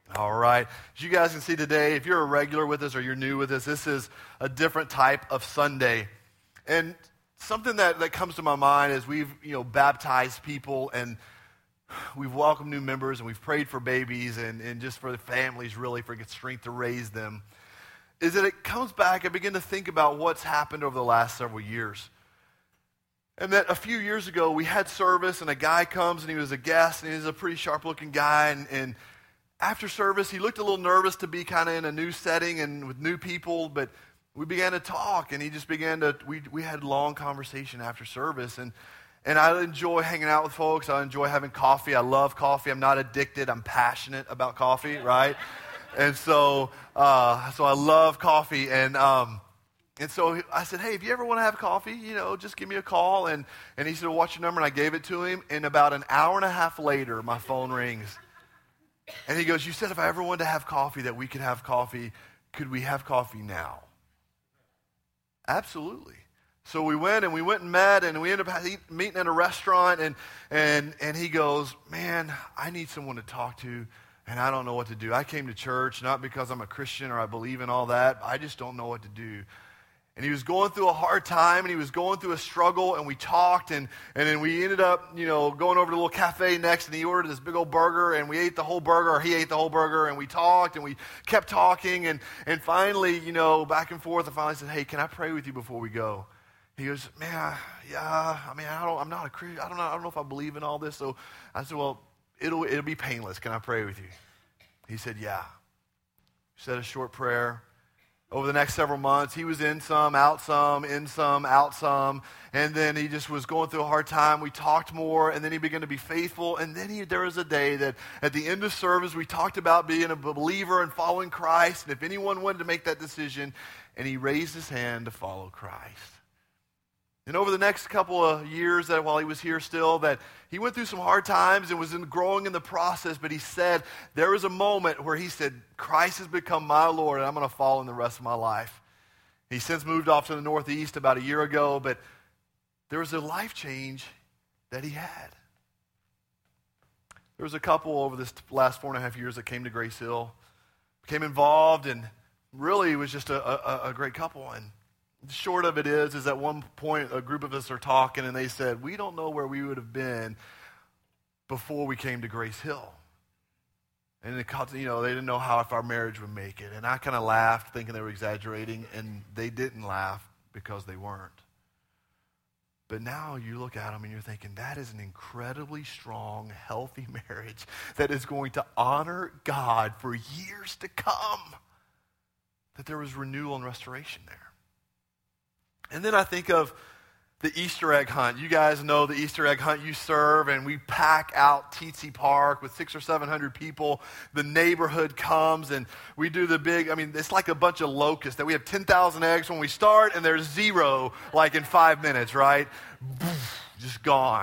All right. As you guys can see today, if you're a regular with us or you're new with us, this is a different type of Sunday. And something that comes to my mind is we've, baptized people and we've welcomed new members and we've prayed for babies and just for the families, really, for strength to raise them, is that it comes back, I begin to think about what's happened over the last several years. And that a few years ago, we had service and a guy comes and he was a guest and he was a pretty sharp-looking guy and after service, he looked a little nervous to be kind of in a new setting and with new people, but we began to talk, and he just began to, we had long conversation after service, and I enjoy hanging out with folks. I enjoy having coffee. I love coffee. I'm not addicted. I'm passionate about coffee, right? And so I love coffee, and so I said, hey, if you ever want to have coffee, just give me a call, and he said, well, what's your number? And I gave it to him, and about an hour and a half later, my phone rings. And he goes, you said if I ever wanted to have coffee that we could have coffee. Could we have coffee now? Absolutely. So we went and met and we ended up meeting at a restaurant and he goes, man, I need someone to talk to and I don't know what to do. I came to church not because I'm a Christian or I believe in all that. I just don't know what to do. And he was going through a hard time, and he was going through a struggle, and we talked, and then we ended up, going over to a little cafe next, and he ordered this big old burger, and we ate the whole burger, or he ate the whole burger, and we talked, and we kept talking, and finally, back and forth, I finally said, hey, can I pray with you before we go? He goes, man, yeah, I'm not a Christian, I don't know if I believe in all this, so I said, well, it'll be painless, can I pray with you? He said, yeah. Said a short prayer. Over the next several months, he was in some, out some, in some, out some, and then he just was going through a hard time. We talked more, and then he began to be faithful, and then there was a day that at the end of service, we talked about being a believer and following Christ, and if anyone wanted to make that decision, and he raised his hand to follow Christ. And over the next couple of years, that while he was here still, that he went through some hard times and was growing in the process, but he said there was a moment where he said, Christ has become my Lord, and I'm going to follow him the rest of my life. He since moved off to the Northeast about a year ago, but there was a life change that he had. There was a couple over this last 4.5 years that came to Grace Hill, became involved, and really was just a great couple. And the short of it is at one point a group of us are talking and they said, we don't know where we would have been before we came to Grace Hill. And they didn't know how if our marriage would make it. And I kind of laughed thinking they were exaggerating, and they didn't laugh because they weren't. But now you look at them and you're thinking, that is an incredibly strong, healthy marriage that is going to honor God for years to come. That there was renewal and restoration there. And then I think of the Easter egg hunt. You guys know the Easter egg hunt you serve, and we pack out Teetsy Park with 600 or 700 people. The neighborhood comes, and we do the big, it's like a bunch of locusts, that we have 10,000 eggs when we start, and there's 0 like in 5 minutes, right? Just gone.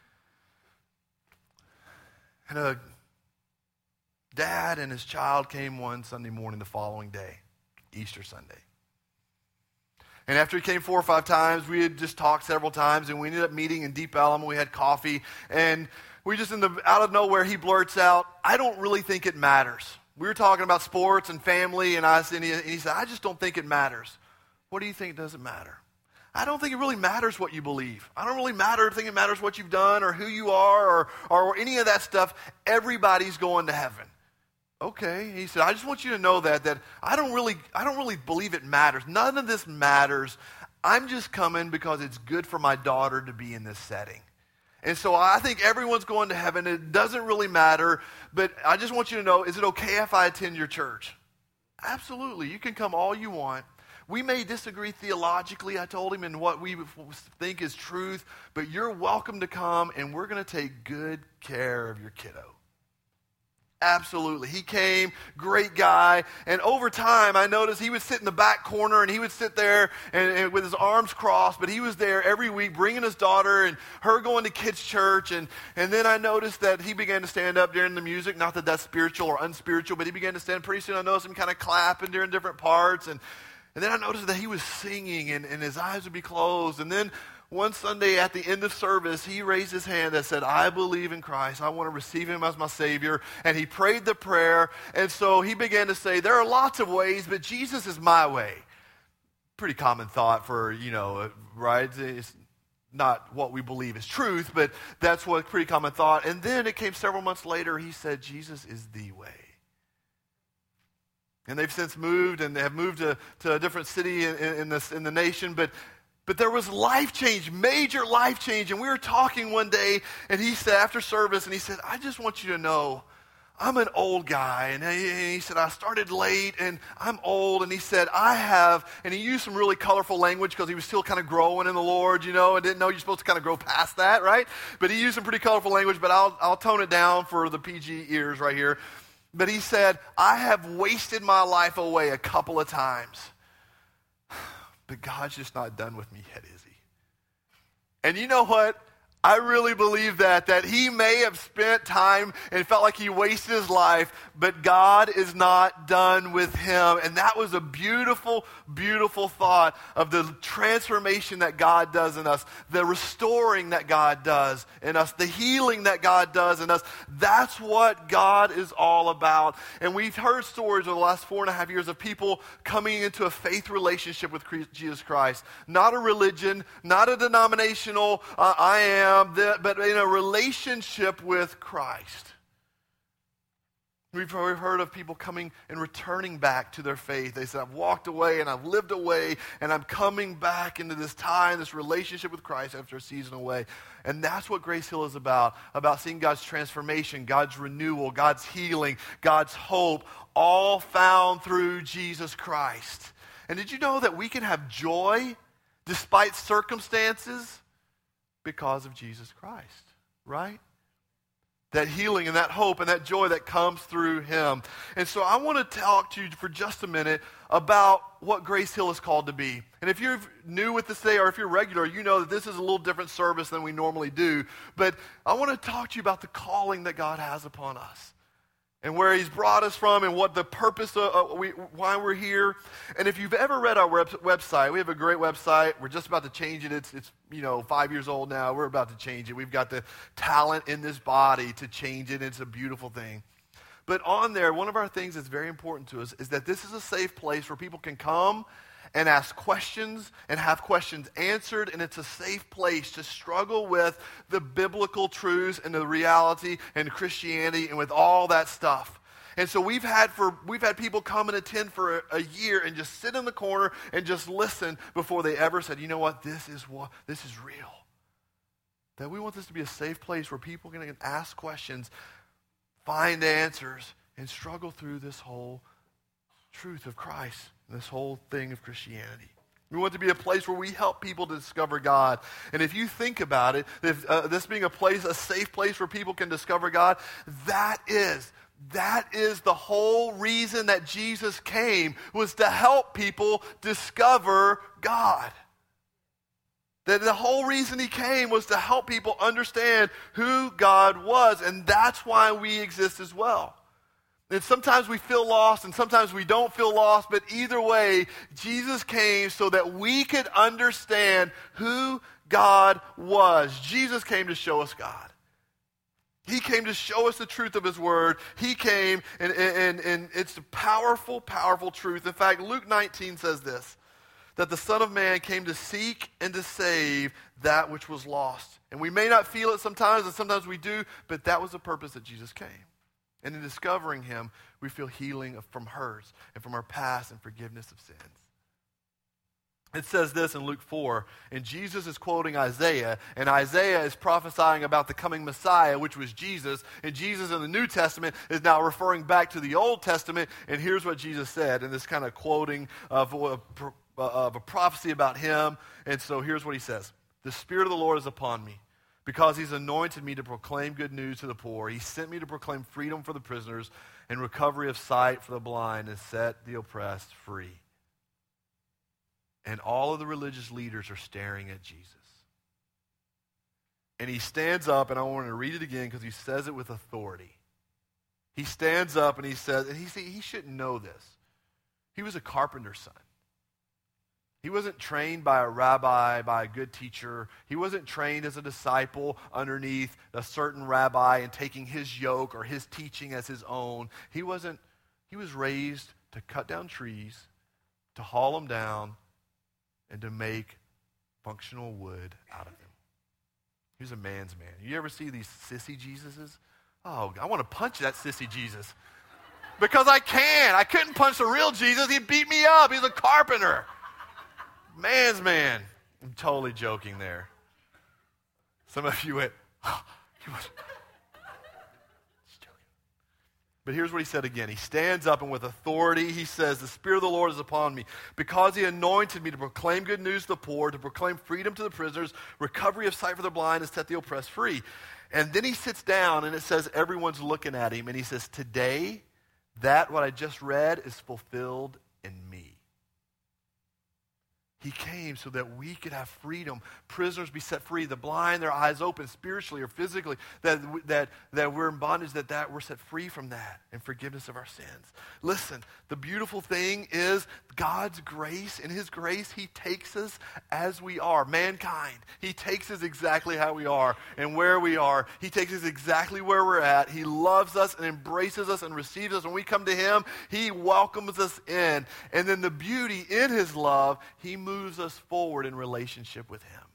And a dad and his child came one Sunday morning the following day, Easter Sunday. And after he came 4 or 5 times, we had just talked several times, and we ended up meeting in Deep Ellum. We had coffee, and we just, out of nowhere, he blurts out, I don't really think it matters. We were talking about sports and family, and he said, I just don't think it matters. What do you think doesn't matter? I don't think it really matters what you believe. I don't really think it matters what you've done or who you are or any of that stuff. Everybody's going to heaven. Okay, he said, I just want you to know that I don't really believe it matters. None of this matters. I'm just coming because it's good for my daughter to be in this setting. And so I think everyone's going to heaven. It doesn't really matter, but I just want you to know, is it okay if I attend your church? Absolutely. You can come all you want. We may disagree theologically, I told him, in what we think is truth, but you're welcome to come, and we're going to take good care of your kiddo. Absolutely. He came, great guy, and over time I noticed he would sit in the back corner and he would sit there and with his arms crossed, but he was there every week bringing his daughter and her going to kids' church, and then I noticed that he began to stand up during the music, not that that's spiritual or unspiritual, but he began to stand. Pretty soon I noticed him kind of clapping during different parts, and then I noticed that he was singing and his eyes would be closed, and then one Sunday at the end of service, he raised his hand and said, I believe in Christ. I want to receive him as my Savior. And he prayed the prayer. And so he began to say, there are lots of ways, but Jesus is my way. Pretty common thought for, right? It's not what we believe is truth, but that's what pretty common thought. And then it came several months later, he said, Jesus is the way. And they've since moved, and they have moved to a different city in the nation. But there was life change, major life change. And we were talking one day, and he said, after service, and he said, I just want you to know, I'm an old guy. And he said, I started late, and I'm old. And he said, and he used some really colorful language because he was still kind of growing in the Lord, and didn't know you're supposed to kind of grow past that, right? But he used some pretty colorful language, but I'll tone it down for the PG ears right here. But he said, I have wasted my life away a couple of times. But God's just not done with me yet, is he? And you know what? I really believe that he may have spent time and felt like he wasted his life, but God is not done with him. And that was a beautiful, beautiful thought of the transformation that God does in us, the restoring that God does in us, the healing that God does in us. That's what God is all about. And we've heard stories over the last 4.5 years of people coming into a faith relationship with Jesus Christ. Not a religion, not a denominational, I am, but in a relationship with Christ. We've heard of people coming and returning back to their faith. They said, I've walked away and I've lived away and I'm coming back into this time, this relationship with Christ after a season away. And that's what Grace Hill is about seeing God's transformation, God's renewal, God's healing, God's hope, all found through Jesus Christ. And did you know that we can have joy despite circumstances? Because of Jesus Christ, right? That healing and that hope and that joy that comes through him. And so I want to talk to you for just a minute about what Grace Hill is called to be. And if you're new with this today, or if you're regular, you know that this is a little different service than we normally do. But I want to talk to you about the calling that God has upon us, and where he's brought us from, and what the purpose of why we're here. And if you've ever read our website, we have a great website. We're just about to change it. It's 5 years old now. We're about to change it. We've got the talent in this body to change it. It's a beautiful thing. But on there, one of our things that's very important to us is that this is a safe place where people can come and ask questions and have questions answered, and it's a safe place to struggle with the biblical truths and the reality and Christianity and with all that stuff. And so we've had people come and attend for a year and just sit in the corner and just listen before they ever said, you know what, this is real. That we want this to be a safe place where people can ask questions, find answers, and struggle through this whole truth of Christ, this whole thing of Christianity. We want to be a place where we help people to discover God. And if you think about it, this being a safe place where people can discover God, that is the whole reason that Jesus came, was to help people discover God. That the whole reason he came was to help people understand who God was, and that's why we exist as well. And sometimes we feel lost, and sometimes we don't feel lost, but either way, Jesus came so that we could understand who God was. Jesus came to show us God. He came to show us the truth of his word. He came, and it's a powerful, powerful truth. In fact, Luke 19 says this, that the Son of Man came to seek and to save that which was lost. And we may not feel it sometimes, and sometimes we do, but that was the purpose that Jesus came. And in discovering him, we feel healing from hurts and from our past and forgiveness of sins. It says this in Luke 4, and Jesus is quoting Isaiah, and Isaiah is prophesying about the coming Messiah, which was Jesus, and Jesus in the New Testament is now referring back to the Old Testament, and here's what Jesus said, in this kind of quoting of a prophecy about him. And so here's what he says: the Spirit of the Lord is upon me, because he's anointed me to proclaim good news to the poor. He sent me to proclaim freedom for the prisoners and recovery of sight for the blind, and set the oppressed free. And all of the religious leaders are staring at Jesus. And he stands up, and I want to read it again because he says it with authority. He stands up and he says, and he shouldn't know this. He was a carpenter's son. He wasn't trained by a rabbi, by a good teacher. He wasn't trained as a disciple underneath a certain rabbi and taking his yoke or his teaching as his own. He was raised to cut down trees, to haul them down, and to make functional wood out of them. He was a man's man. You ever see these sissy Jesuses? Oh, I want to punch that sissy Jesus. Because I can. I couldn't punch the real Jesus. He beat me up. He's a carpenter. Man's man. I'm totally joking there. Some of you went, oh, he was just joking. But here's what he said again. He stands up and with authority he says, the Spirit of the Lord is upon me because he anointed me to proclaim good news to the poor, to proclaim freedom to the prisoners, recovery of sight for the blind, and set the oppressed free. And then he sits down and it says everyone's looking at him and he says, today, that what I just read is fulfilled in me. He came so that we could have freedom, prisoners be set free, the blind, their eyes open spiritually or physically, that we're in bondage, that we're set free from that and forgiveness of our sins. Listen, the beautiful thing is God's grace. In his grace, he takes us as we are, mankind. He takes us exactly how we are and where we are. He takes us exactly where we're at. He loves us and embraces us and receives us. When we come to him, he welcomes us in. And then the beauty in his love, he moves us forward in relationship with him.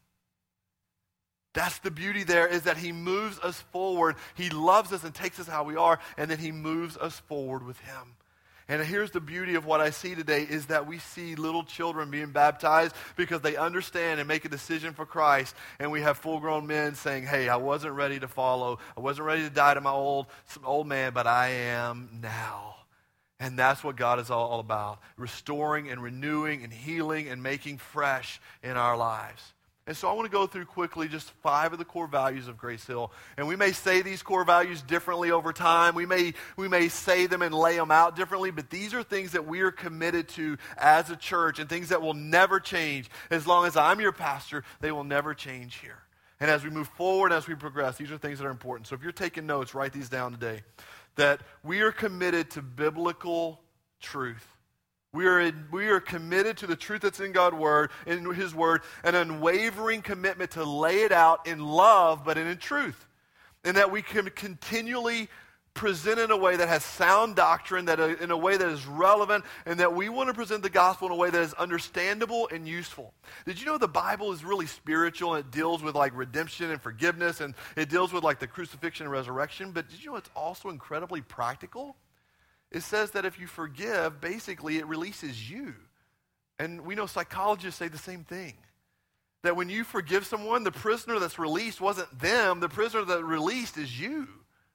That's the beauty there, is that he moves us forward. He loves us and takes us how we are, and then he moves us forward with him. And here's the beauty of what I see today is that we see little children being baptized because they understand and make a decision for Christ. And we have full-grown men saying, hey, I wasn't ready to follow. I wasn't ready to die to my old man, but I am now. And that's what God is all about, restoring and renewing and healing and making fresh in our lives. And so I want to go through quickly just 5 of the core values of Grace Hill. And we may say these core values differently over time. We may say them and lay them out differently, but these are things that we are committed to as a church and things that will never change. As long as I'm your pastor, they will never change here. And as we move forward, as we progress, these are things that are important. So if you're taking notes, write these down today. That we are committed to biblical truth. We are committed to the truth that's in God's word, in his word, an unwavering commitment to lay it out in love, but in truth. And that we can continually present in a way that has sound doctrine, that in a way that is relevant, and that we want to present the gospel in a way that is understandable and useful. Did you know the Bible is really spiritual and it deals with like redemption and forgiveness and it deals with like the crucifixion and resurrection, but did you know it's also incredibly practical? It says that if you forgive, basically it releases you. And we know psychologists say the same thing. That when you forgive someone, the prisoner that's released wasn't them, the prisoner that released is you.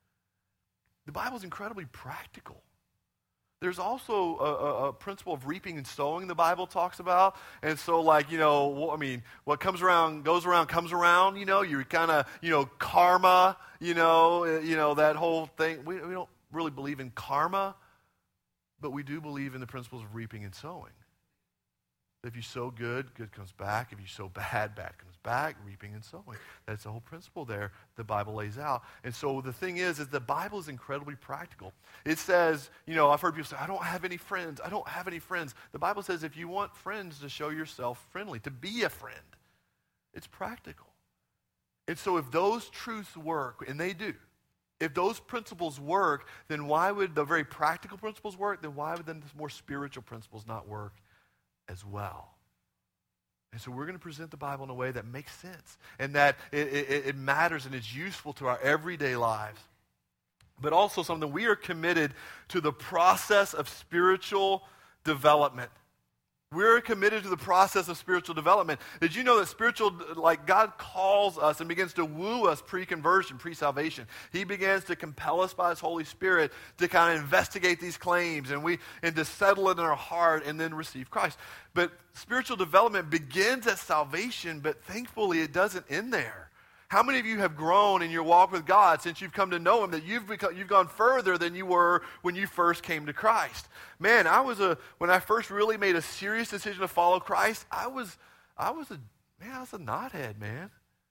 The Bible is incredibly practical. There's also a principle of reaping and sowing the Bible talks about. And so like, what comes around, goes around, comes around, you kind of, karma, that whole thing. We don't really believe in karma, but we do believe in the principles of reaping and sowing. If you sow good, good comes back. If you sow bad, bad comes back, reaping and sowing. That's the whole principle there the Bible lays out. And so the thing is the Bible is incredibly practical. It says, I've heard people say, I don't have any friends. I don't have any friends. The Bible says if you want friends, to show yourself friendly, to be a friend. It's practical. And so if those truths work, and they do, if those principles work, then why would the very practical principles work? Then why would the more spiritual principles not work as well? And so we're going to present the Bible in a way that makes sense and that it matters and it's useful to our everyday lives. But also something we are committed to the process of spiritual development. We're committed to the process of spiritual development. Did you know that God calls us and begins to woo us pre-conversion, pre-salvation. He begins to compel us by his Holy Spirit to kind of investigate these claims and to settle it in our heart and then receive Christ. But spiritual development begins at salvation, but thankfully it doesn't end there. How many of you have grown in your walk with God since you've come to know him, that you've gone further than you were when you first came to Christ? Man, when I first really made a serious decision to follow Christ, I was a knothead, man.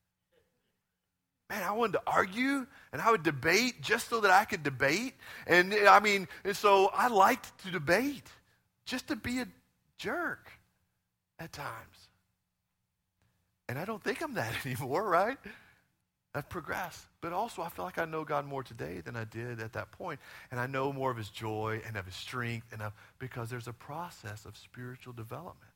Man, I wanted to argue and I would debate just so that I could debate. And so I liked to debate just to be a jerk. at times. And I don't think I'm that anymore, right? I've progressed. But also, I feel like I know God more today than I did at that point. And I know more of his joy and of his strength because there's a process of spiritual development.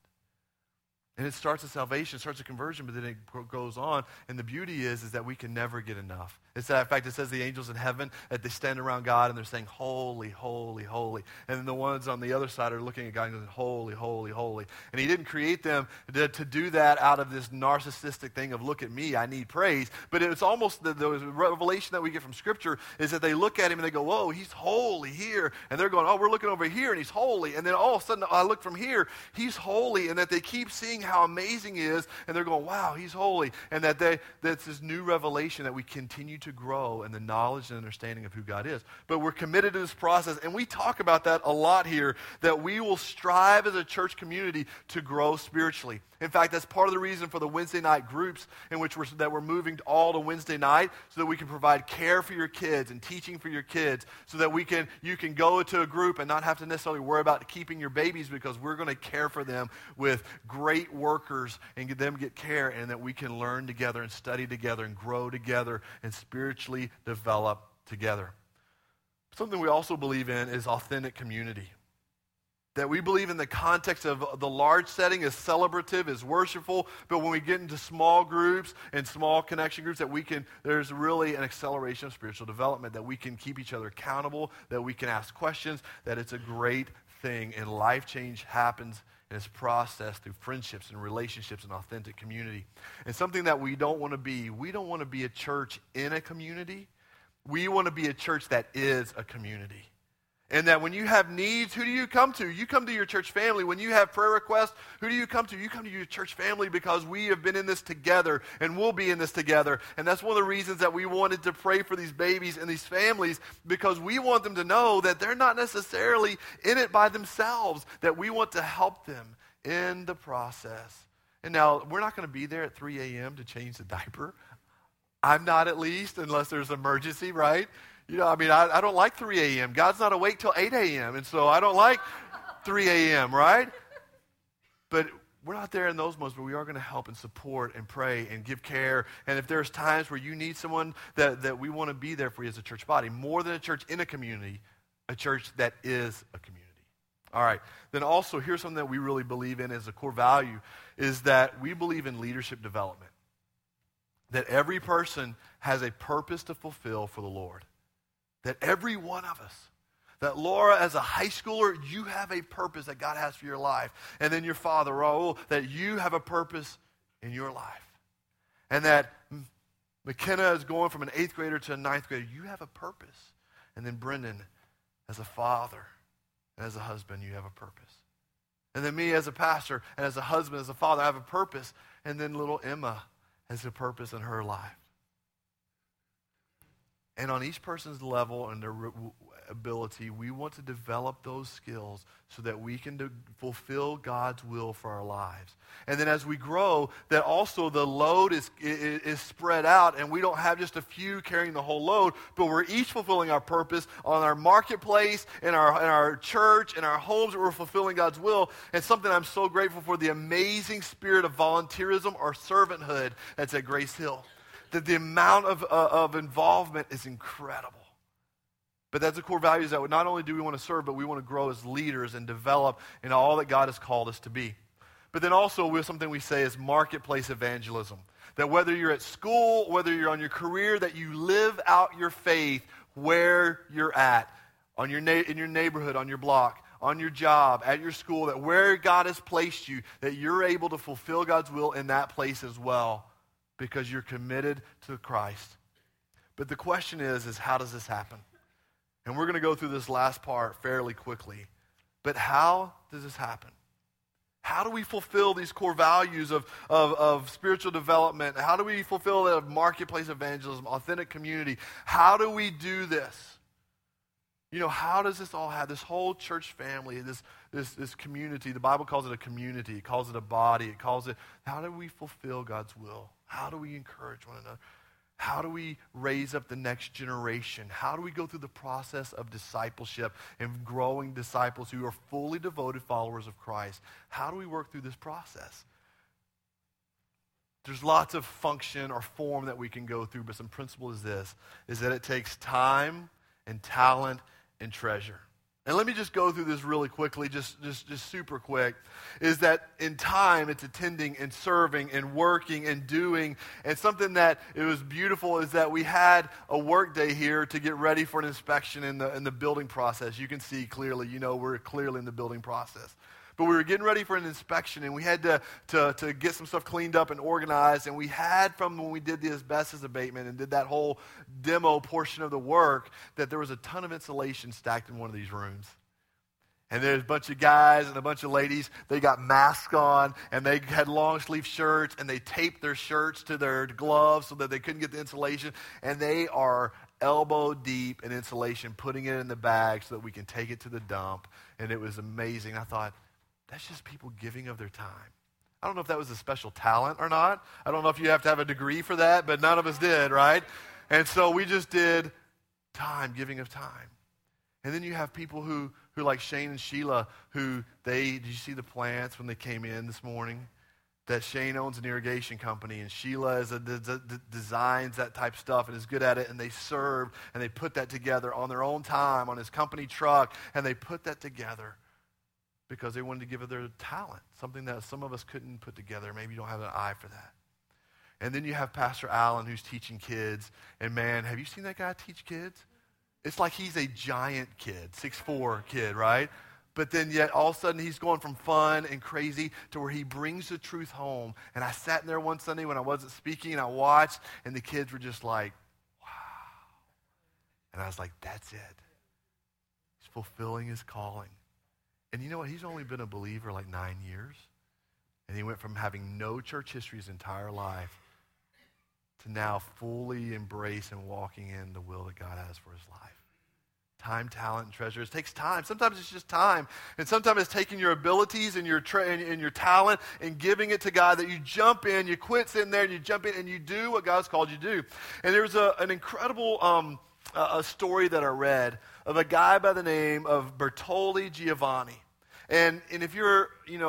And it starts with salvation, it starts with conversion, but then it goes on. And the beauty is that we can never get enough. It's that, in fact, it says the angels in heaven, that they stand around God and they're saying, holy, holy, holy. And then the ones on the other side are looking at God and going, holy, holy, holy. And he didn't create them to do that out of this narcissistic thing of, look at me, I need praise. But it's almost the revelation that we get from Scripture is that they look at him and they go, whoa, he's holy here. And they're going, oh, we're looking over here and he's holy. And then all of a sudden, I look from here, he's holy. And that they keep seeing how amazing he is. And they're going, wow, he's holy. And that's this new revelation that we continue to grow in the knowledge and understanding of who God is. But we're committed to this process, and we talk about that a lot here, that we will strive as a church community to grow spiritually. In fact, that's part of the reason for the Wednesday night groups in which we're moving all to Wednesday night so that we can provide care for your kids and teaching for your kids so that you can go to a group and not have to necessarily worry about keeping your babies because we're going to care for them with great workers and get them get care, and that we can learn together and study together and grow together and spiritually develop together. Something we also believe in is authentic community. That we believe in the context of the large setting is celebrative, is worshipful, but when we get into small groups and small connection groups, there's really an acceleration of spiritual development, that we can keep each other accountable, that we can ask questions, that it's a great thing, and life change happens in its process through friendships and relationships and authentic community. And something that we don't want to be a church in a community. We want to be a church that is a community. And that when you have needs, who do you come to? You come to your church family. When you have prayer requests, who do you come to? You come to your church family because we have been in this together and we'll be in this together. And that's one of the reasons that we wanted to pray for these babies and these families, because we want them to know that they're not necessarily in it by themselves, that we want to help them in the process. And now, we're not going to be there at 3 a.m. to change the diaper. I'm not, at least, unless there's an emergency, right? I don't like 3 a.m. God's not awake till 8 a.m., and so I don't like 3 a.m., right? But we're not there in those moments, but we are going to help and support and pray and give care. And if there's times where you need someone, that we want to be there for you as a church body, more than a church in a community, a church that is a community. All right. Then also, here's something that we really believe in as a core value, is that we believe in leadership development. That every person has a purpose to fulfill for the Lord. That every one of us, that Laura, as a high schooler, you have a purpose that God has for your life. And then your father, Raul, that you have a purpose in your life. And that McKenna is going from an 8th grader to a 9th grader. You have a purpose. And then Brendan, as a father and as a husband, you have a purpose. And then me as a pastor and as a husband, as a father, I have a purpose. And then little Emma has a purpose in her life. And on each person's level and their ability, we want to develop those skills so that we can fulfill God's will for our lives. And then as we grow, that also the load is spread out, and we don't have just a few carrying the whole load, but we're each fulfilling our purpose on our marketplace, in our church, in our homes, we're fulfilling God's will. And something I'm so grateful for, the amazing spirit of volunteerism or servanthood that's at Grace Hill. That the amount of involvement is incredible. But that's the core values that not only do we want to serve, but we want to grow as leaders and develop in all that God has called us to be. But then also with something we say is marketplace evangelism. That whether you're at school, whether you're on your career, that you live out your faith where you're at, in your neighborhood, on your block, on your job, at your school, that where God has placed you, that you're able to fulfill God's will in that place as well. Because you're committed to Christ. But the question is how does this happen? And we're going to go through this last part fairly quickly. But how does this happen? How do we fulfill these core values of spiritual development? How do we fulfill that of marketplace evangelism, authentic community? How do we do this? How does this all have this whole church family, this community? The Bible calls it a community. It calls it a body. How do we fulfill God's will? How do we encourage one another? How do we raise up the next generation? How do we go through the process of discipleship and growing disciples who are fully devoted followers of Christ? How do we work through this process? There's lots of function or form that we can go through, but some principle is this, is that it takes time and talent and treasure. And let me just go through this really quickly, just super quick, is that in time, it's attending and serving and working and doing. And something that it was beautiful is that we had a work day here to get ready for an inspection in the building process. You can see clearly, we're clearly in the building process. But we were getting ready for an inspection, and we had to get some stuff cleaned up and organized. And we had, from when we did the asbestos abatement and did that whole demo portion of the work, that there was a ton of insulation stacked in one of these rooms. And there's a bunch of guys and a bunch of ladies, they got masks on, and they had long-sleeve shirts, and they taped their shirts to their gloves so that they couldn't get the insulation. And they are elbow deep in insulation, putting it in the bag so that we can take it to the dump. And it was amazing. I thought, that's just people giving of their time. I don't know if that was a special talent or not. I don't know if you have to have a degree for that, but none of us did, right? And so we just did time, giving of time. And then you have people who like Shane and Sheila, did you see the plants when they came in this morning? That Shane owns an irrigation company, and Sheila designs that type stuff and is good at it, and they served, and they put that together on their own time, on his company truck, and they put that together because they wanted to give of their talent, something that some of us couldn't put together. Maybe you don't have an eye for that. And then you have Pastor Allen, who's teaching kids. And man, have you seen that guy teach kids? It's like he's a giant kid, 6'4" kid, right? But then yet all of a sudden he's going from fun and crazy to where he brings the truth home. And I sat in there one Sunday when I wasn't speaking, and I watched, and the kids were just like, wow. And I was like, that's it. He's fulfilling his calling. And you know what? He's only been a believer like 9 years. And he went from having no church history his entire life to now fully embrace and walking in the will that God has for his life. Time, talent, and treasure. It takes time. Sometimes it's just time. And sometimes it's taking your abilities and your talent and giving it to God, that you jump in, you quit sitting there, and you jump in and you do what God's called you to do. And there's an incredible a story that I read of a guy by the name of Bertolli Giovanni. And if you're,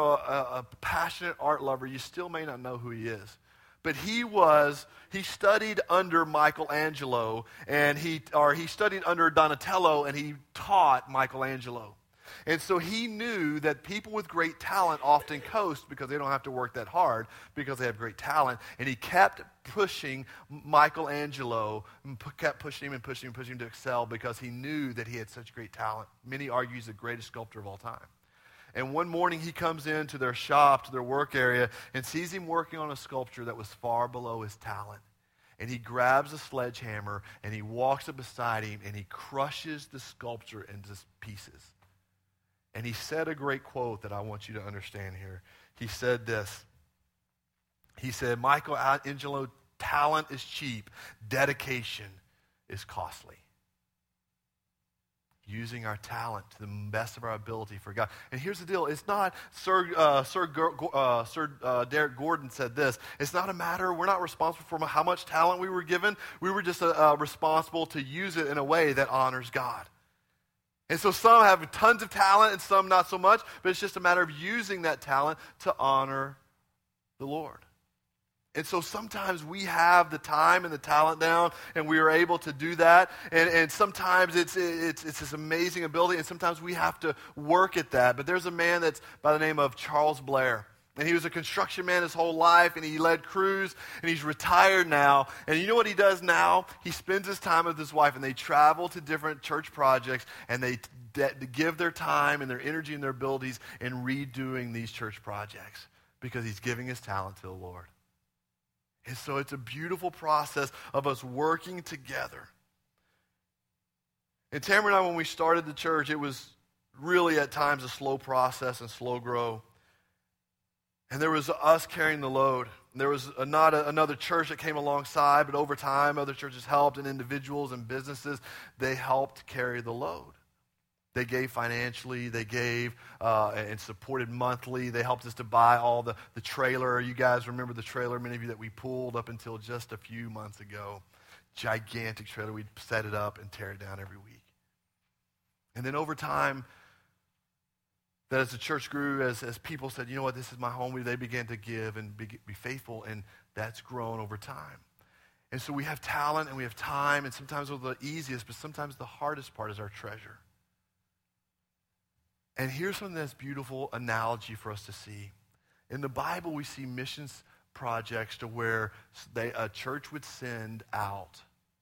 a passionate art lover, you still may not know who he is. But he studied under Michelangelo, and he studied under Donatello, and he taught Michelangelo. And so he knew that people with great talent often coast because they don't have to work that hard because they have great talent. And he kept pushing Michelangelo, kept pushing him and pushing him and pushing him to excel because he knew that he had such great talent. Many argue he's the greatest sculptor of all time. And one morning he comes into their shop, to their work area, and sees him working on a sculpture that was far below his talent. And he grabs a sledgehammer and he walks up beside him and he crushes the sculpture into pieces. And he said a great quote that I want you to understand here. He said this. He said, Michelangelo, talent is cheap. Dedication is costly. Using our talent to the best of our ability for God. And here's the deal. It's not, Sir Derek Gordon said this, it's not a matter, we're not responsible for how much talent we were given. We were just responsible to use it in a way that honors God. And so some have tons of talent and some not so much, but it's just a matter of using that talent to honor the Lord. And so sometimes we have the time and the talent down, and we are able to do that. And sometimes it's this amazing ability, and sometimes we have to work at that. But there's a man that's by the name of Charles Blair. And he was a construction man his whole life, and he led crews, and he's retired now. And you know what he does now? He spends his time with his wife, and they travel to different church projects, and they give their time and their energy and their abilities in redoing these church projects because he's giving his talent to the Lord. And so it's a beautiful process of us working together. And Tamara and I, when we started the church, it was really at times a slow process and slow grow. And there was us carrying the load. There was not another church that came alongside, but over time, other churches helped, and individuals and businesses, they helped carry the load. They gave financially, they gave and supported monthly. They helped us to buy all the trailer. You guys remember the trailer, many of you, that we pulled up until just a few months ago. gigantic trailer. We'd set it up and tear it down every week. And then over time, that as the church grew, as people said, you know what, this is my home, they began to give and be faithful, and that's grown over time. And so we have talent and we have time, and sometimes the easiest, but sometimes the hardest part is our treasure. And here's something that's beautiful analogy for us to see. In the Bible, we see missions projects to where a church would send out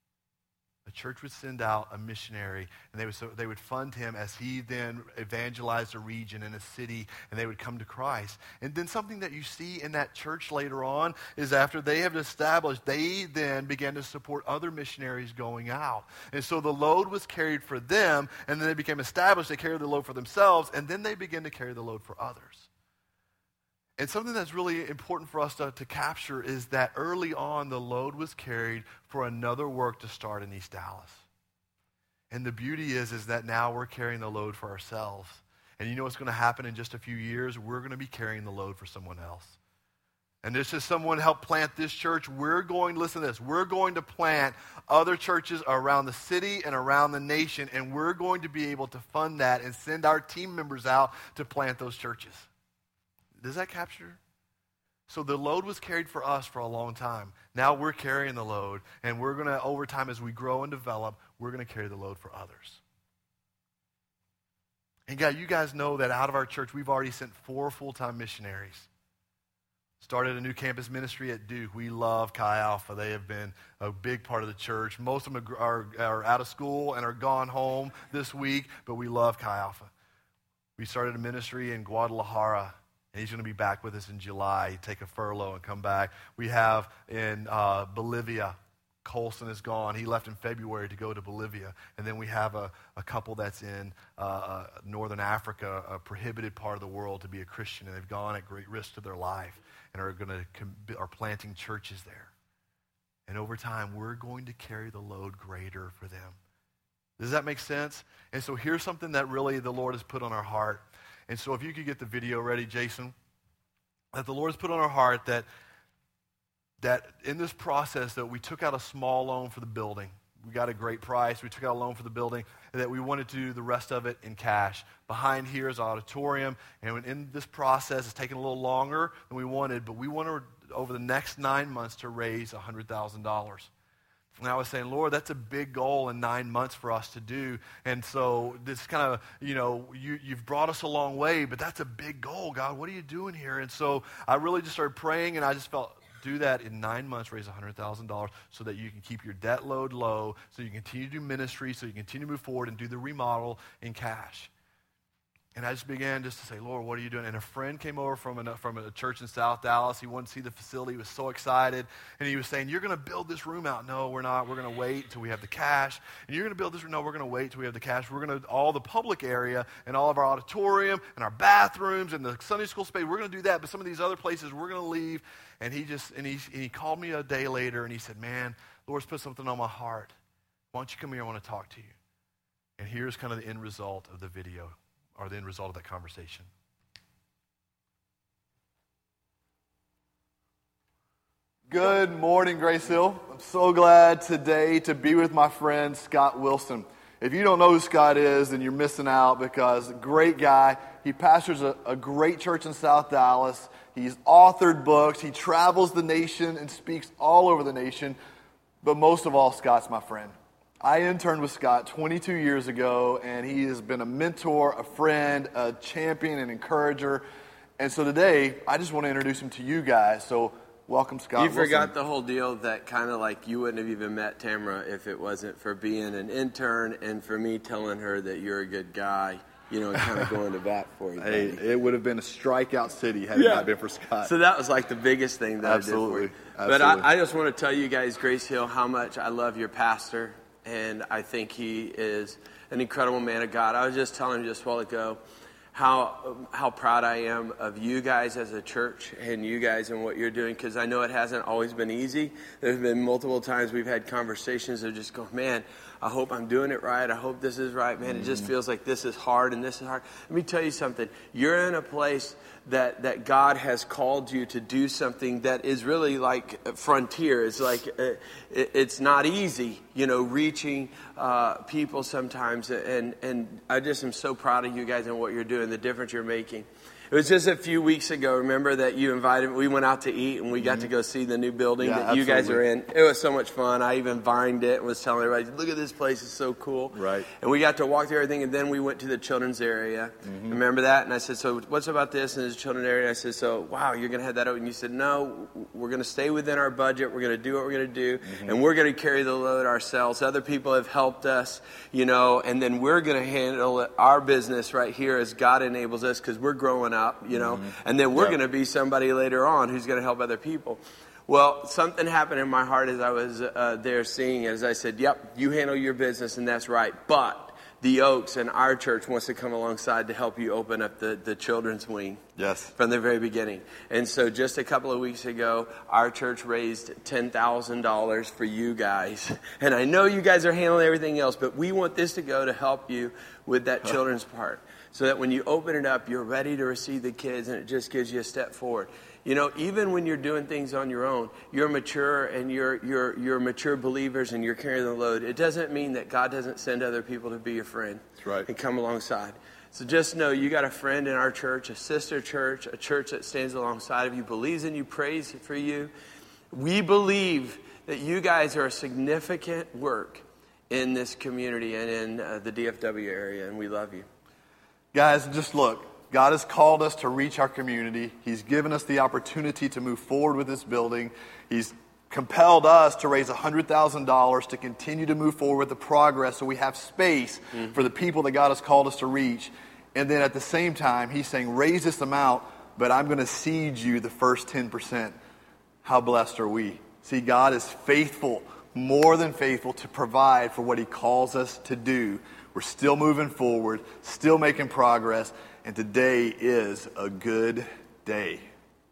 a missionary, and they would fund him as he then evangelized a region in a city, and they would come to Christ. And then something that you see in that church later on is after they have established, they then began to support other missionaries going out. And so the load was carried for them, and then they became established, they carried the load for themselves, and then they began to carry the load for others. And something that's really important for us to capture is that early on, the load was carried for another work to start in East Dallas. And the beauty is that now we're carrying the load for ourselves. And you know what's going to happen in just a few years? We're going to be carrying the load for someone else. And this is someone helped plant this church. Listen to this, we're going to plant other churches around the city and around the nation, and we're going to be able to fund that and send our team members out to plant those churches. Does that capture? So the load was carried for us for a long time. Now we're carrying the load, and we're going to, over time, as we grow and develop, we're going to carry the load for others. And God, you guys know that out of our church, we've already sent 4 full-time missionaries. Started a new campus ministry at Duke. We love Chi Alpha. They have been a big part of the church. Most of them are out of school and are gone home this week, but we love Chi Alpha. We started a ministry in Guadalajara, and he's going to be back with us in July, take a furlough and come back. We have in Bolivia, Colson is gone. He left in February to go to Bolivia. And then we have a couple that's in Northern Africa, a prohibited part of the world to be a Christian, and they've gone at great risk to their life and are planting churches there. And over time, we're going to carry the load greater for them. Does that make sense? And so here's something that really the Lord has put on our heart. And so if you could get the video ready, Jason, that the Lord has put on our heart that in this process that we took out a small loan for the building. We got a great price. We took out a loan for the building, and that we wanted to do the rest of it in cash. Behind here is an auditorium, and in this process, it's taking a little longer than we wanted, but we wanted over the next 9 months to raise $100,000. And I was saying, Lord, that's a big goal in 9 months for us to do. And so this kind of, you've brought us a long way, but that's a big goal. God, what are you doing here? And so I really just started praying, and I just felt, do that in 9 months, raise $100,000 so that you can keep your debt load low, so you can continue to do ministry, so you can continue to move forward and do the remodel in cash. And I just began to say, Lord, what are you doing? And a friend came over from a church in South Dallas. He wanted to see the facility. He was so excited. And he was saying, you're going to build this room out. No, we're not. We're going to wait until we have the cash. And you're going to build this room. No, we're going to wait until we have the cash. We're going to, all the public area and all of our auditorium and our bathrooms and the Sunday school space, we're going to do that. But some of these other places, we're going to leave. And he called me a day later, and he said, man, the Lord's put something on my heart. Why don't you come here? I want to talk to you. And here's kind of the end result of the video, or the end result of that conversation. Good morning, Grace Hill. I'm so glad today to be with my friend Scott Wilson. If you don't know who Scott is, then you're missing out, because great guy. He pastors a great church in South Dallas. He's authored books. He travels the nation and speaks all over the nation. But most of all, Scott's my friend. I interned with Scott 22 years ago, and he has been a mentor, a friend, a champion, an encourager. And so today, I just want to introduce him to you guys. So welcome, Scott You Wilson. forgot the whole deal that kind of like you wouldn't have even met Tamara if it wasn't for being an intern and for me telling her that you're a good guy, and kind of going to bat for you. Hey, buddy. it would have been a strikeout city had it not been for Scott. So that was like the biggest thing that Absolutely. I did for you. But I just want to tell you guys, Grace Hill, how much I love your pastor. And I think he is an incredible man of God. I was just telling him just a while ago how proud I am of you guys as a church and you guys and what you're doing, because I know it hasn't always been easy. There's been multiple times we've had conversations of just go, man, I hope I'm doing it right. I hope this is right. Man, it just feels like this is hard and this is hard. Let me tell you something. You're in a place that God has called you to do something that is really like a frontier. It's like, it's not easy, reaching people sometimes. And I just am so proud of you guys and what you're doing, the difference you're making. It was just a few weeks ago, remember, that you invited, we went out to eat and we got to go see the new building that you guys are in. It was so much fun. I even vined it and was telling everybody, look at this place, it's so cool. Right. And we got to walk through everything, and then we went to the children's area. Remember that? And I said, so what's about this? And there's a children's area. And I said, so, wow, you're going to have that open. And you said, no, we're going to stay within our budget. We're going to do what we're going to do, and we're going to carry the load ourselves. Other people have helped us, and then we're going to handle our business right here as God enables us, because we're growing up. And then we're going to be somebody later on who's going to help other people. Well, something happened in my heart as I was there seeing it. As I said, yep, you handle your business, and that's right. But the Oaks and our church wants to come alongside to help you open up the children's wing. Yes. From the very beginning. And so just a couple of weeks ago, our church raised $10,000 for you guys. And I know you guys are handling everything else, but we want this to go to help you with that children's part. So that when you open it up, you're ready to receive the kids, and it just gives you a step forward. Even when you're doing things on your own, you're mature and you're mature believers and you're carrying the load. It doesn't mean that God doesn't send other people to be your friend. That's right. And come alongside. So just know you got a friend in our church, a sister church, a church that stands alongside of you, believes in you, prays for you. We believe that you guys are a significant work in this community and in the DFW area, and we love you. Guys, just look. God has called us to reach our community. He's given us the opportunity to move forward with this building. He's compelled us to raise $100,000 to continue to move forward with the progress so we have space for the people that God has called us to reach. And then at the same time, He's saying, raise this amount, but I'm going to seed you the first 10%. How blessed are we? See, God is faithful, more than faithful, to provide for what He calls us to do. We're still moving forward, still making progress, and today is a good day.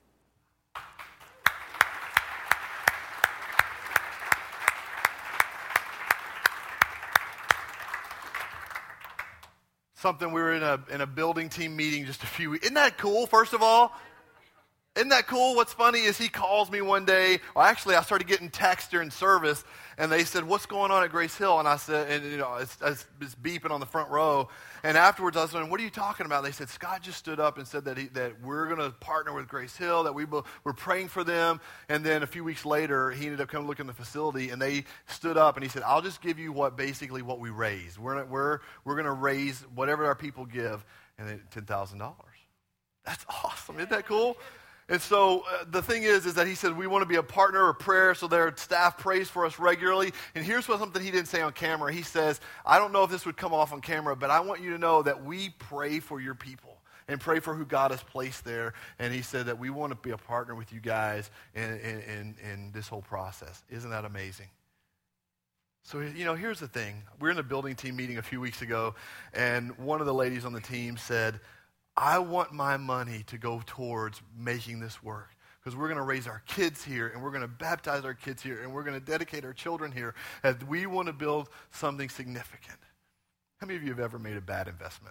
Something, we were in a building team meeting just a few weeks. Isn't that cool, first of all? Isn't that cool? What's funny is he calls me one day. Well, actually, I started getting texts during service, and they said, what's going on at Grace Hill? And I said, it's beeping on the front row. And afterwards, I was saying, what are you talking about? They said, Scott just stood up and said that we're going to partner with Grace Hill, that we're praying for them. And then a few weeks later, he ended up coming look in the facility, and they stood up, and he said, I'll just give you what we raise. We're going to raise whatever our people give, and then $10,000. That's awesome. Isn't that cool? And so the thing is that he said, we want to be a partner of prayer, so their staff prays for us regularly. And here's something he didn't say on camera. He says, I don't know if this would come off on camera, but I want you to know that we pray for your people and pray for who God has placed there. And he said that we want to be a partner with you guys in this whole process. Isn't that amazing? So, here's the thing. We were in a building team meeting a few weeks ago, and one of the ladies on the team said, I want my money to go towards making this work, because we're going to raise our kids here, and we're going to baptize our kids here, and we're going to dedicate our children here, as we want to build something significant. How many of you have ever made a bad investment?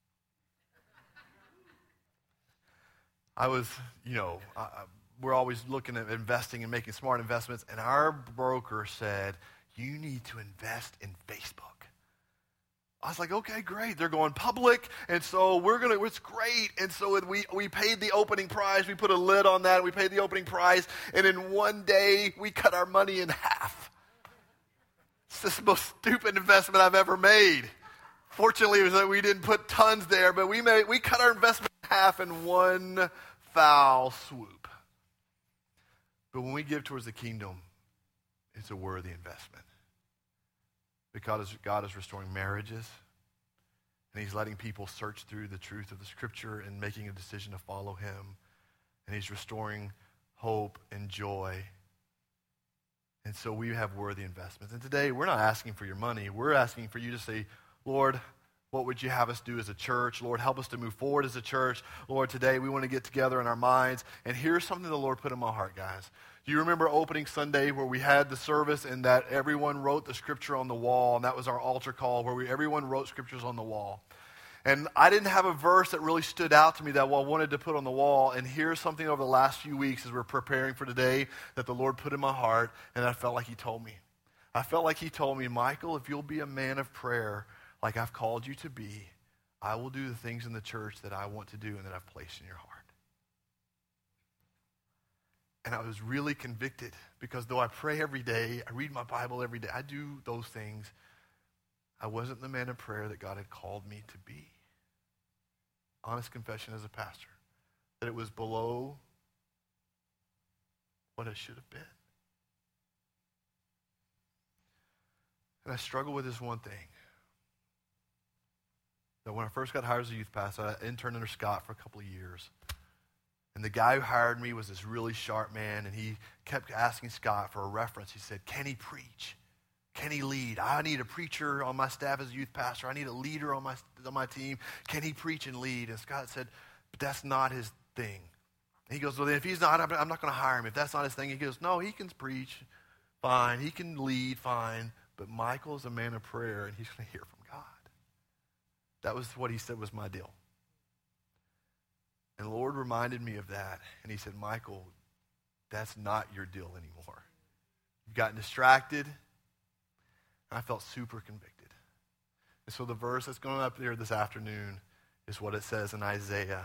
We're always looking at investing and making smart investments, and our broker said, you need to invest in Facebook. I was like, okay, great. They're going public, and so it's great. And so we paid the opening price. We put a lid on that. We paid the opening price, and in one day, we cut our money in half. It's the most stupid investment I've ever made. Fortunately, it was that we didn't put tons there, but we cut our investment in half in one foul swoop. But when we give towards the kingdom, it's a worthy investment. Because God is restoring marriages, and He's letting people search through the truth of the Scripture and making a decision to follow Him. And He's restoring hope and joy. And so we have worthy investments. And today, we're not asking for your money. We're asking for you to say, Lord, What would you have us do as a church? Lord, help us to move forward as a church. Lord, today we want to get together in our minds. And here's something the Lord put in my heart, guys. Do you remember opening Sunday where we had the service and that everyone wrote the scripture on the wall? And that was our altar call where everyone wrote scriptures on the wall. And I didn't have a verse that really stood out to me that I wanted to put on the wall. And here's something over the last few weeks as we're preparing for today that the Lord put in my heart, and I felt like he told me. I felt like he told me, Michael, if you'll be a man of prayer like I've called you to be, I will do the things in the church that I want to do and that I've placed in your heart. And I was really convicted because though I pray every day, I read my Bible every day, I do those things, I wasn't the man of prayer that God had called me to be. Honest confession as a pastor, that it was below what I should have been. And I struggle with this one thing. That when I first got hired as a youth pastor, I interned under Scott for a couple of years. And the guy who hired me was this really sharp man, and he kept asking Scott for a reference. He said, can he preach? Can he lead? I need a preacher on my staff as a youth pastor. I need a leader on my team. Can he preach and lead? And Scott said, but that's not his thing. And he goes, well, then if he's not, I'm not going to hire him. If that's not his thing, he goes, no, he can preach, fine. He can lead, fine. But Michael is a man of prayer, and he's going to hear from God. That was what he said was my deal. And the Lord reminded me of that. And he said, Michael, that's not your deal anymore. You've gotten distracted. And I felt super convicted. And so the verse that's going up there this afternoon is what it says in Isaiah.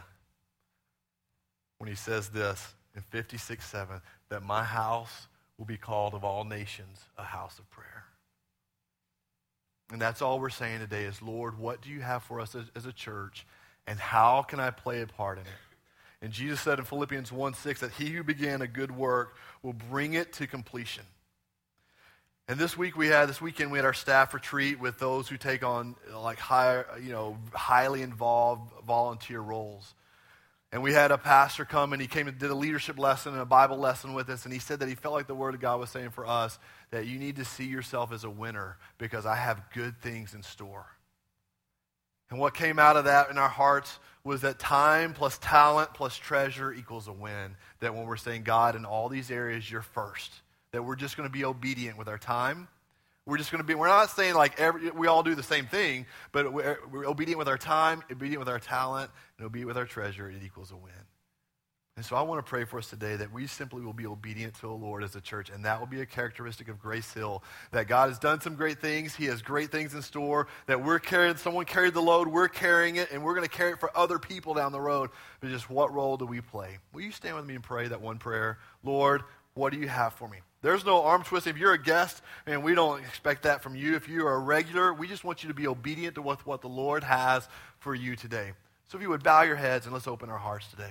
When he says this in 56:7, that my house will be called of all nations a house of prayer. And that's all we're saying today is, Lord, what do you have for us as a church, and how can I play a part in it? And Jesus said in Philippians 1:6 that he who began a good work will bring it to completion. And this weekend we had our staff retreat with those who take on highly involved volunteer roles. And we had a pastor come, and he came and did a leadership lesson and a Bible lesson with us, and he said that he felt like the Word of God was saying for us that you need to see yourself as a winner because I have good things in store. And what came out of that in our hearts was that time plus talent plus treasure equals a win. That when we're saying, God, in all these areas, you're first. That we're just going to be obedient with our time. We're not saying we all do the same thing, but we're obedient with our time, obedient with our talent, and obedient with our treasure. It equals a win. And so I want to pray for us today that we simply will be obedient to the Lord as a church, and that will be a characteristic of Grace Hill, that God has done some great things. He has great things in store, that someone carried the load, we're carrying it, and we're going to carry it for other people down the road. But just what role do we play? Will you stand with me and pray that one prayer? Lord, what do you have for me? There's no arm twisting. If you're a guest, and we don't expect that from you. If you are a regular, we just want you to be obedient to what the Lord has for you today. So if you would bow your heads and let's open our hearts today.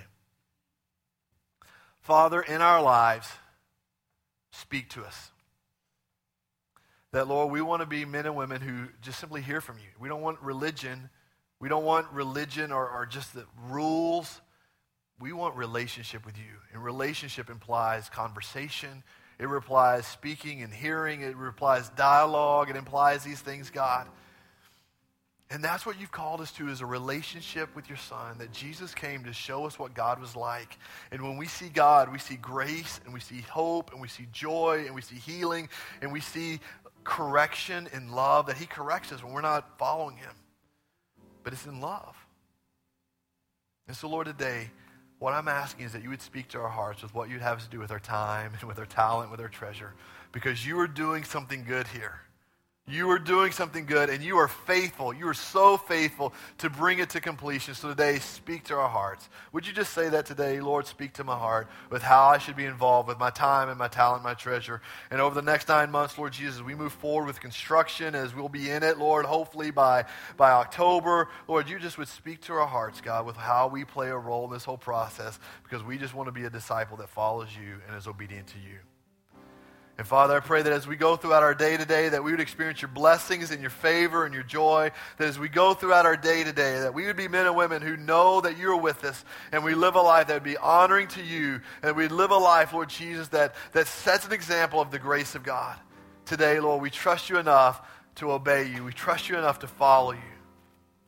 Father, in our lives, speak to us. That, Lord, we want to be men and women who just simply hear from you. We don't want religion. We don't want religion or just the rules. We want relationship with you. And relationship implies conversation. It implies speaking and hearing. It implies dialogue. It implies these things, God. And that's what you've called us to, is a relationship with your Son, that Jesus came to show us what God was like. And when we see God, we see grace, and we see hope, and we see joy, and we see healing, and we see correction and love, that he corrects us when we're not following him. But it's in love. And so, Lord, today, what I'm asking is that you would speak to our hearts with what you'd have us do with our time and with our talent, with our treasure, because you are doing something good here. You are doing something good, and you are faithful. You are so faithful to bring it to completion. So today, speak to our hearts. Would you just say that today? Lord, speak to my heart with how I should be involved with my time and my talent and my treasure. And over the next 9 months, Lord Jesus, we move forward with construction as we'll be in it, Lord, hopefully by October. Lord, you just would speak to our hearts, God, with how we play a role in this whole process, because we just want to be a disciple that follows you and is obedient to you. And Father, I pray that as we go throughout our day today, that we would experience your blessings and your favor and your joy. That as we go throughout our day today, that we would be men and women who know that you are with us, and we live a life that would be honoring to you. And we live a life, Lord Jesus, that sets an example of the grace of God. Today, Lord, we trust you enough to obey you. We trust you enough to follow you.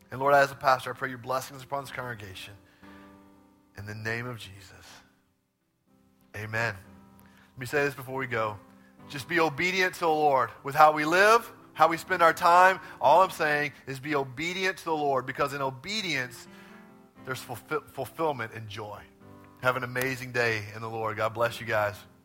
And Lord, as a pastor, I pray your blessings upon this congregation. In the name of Jesus. Amen. Let me say this before we go. Just be obedient to the Lord with how we live, how we spend our time. All I'm saying is be obedient to the Lord, because in obedience, there's fulfillment and joy. Have an amazing day in the Lord. God bless you guys.